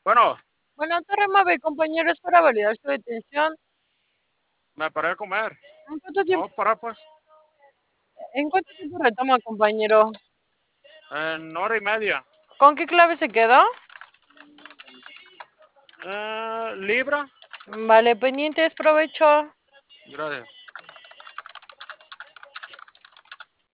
Bueno, Buenas tardes, Mabel, compañeros, para validar su detención. me paré a comer. ¿En cuánto tiempo, Vamos a parar pues. en cuánto tiempo retoma, compañero? En hora y media. ¿Con qué clave se quedó? Libra. Vale, pendientes, provecho. Gracias.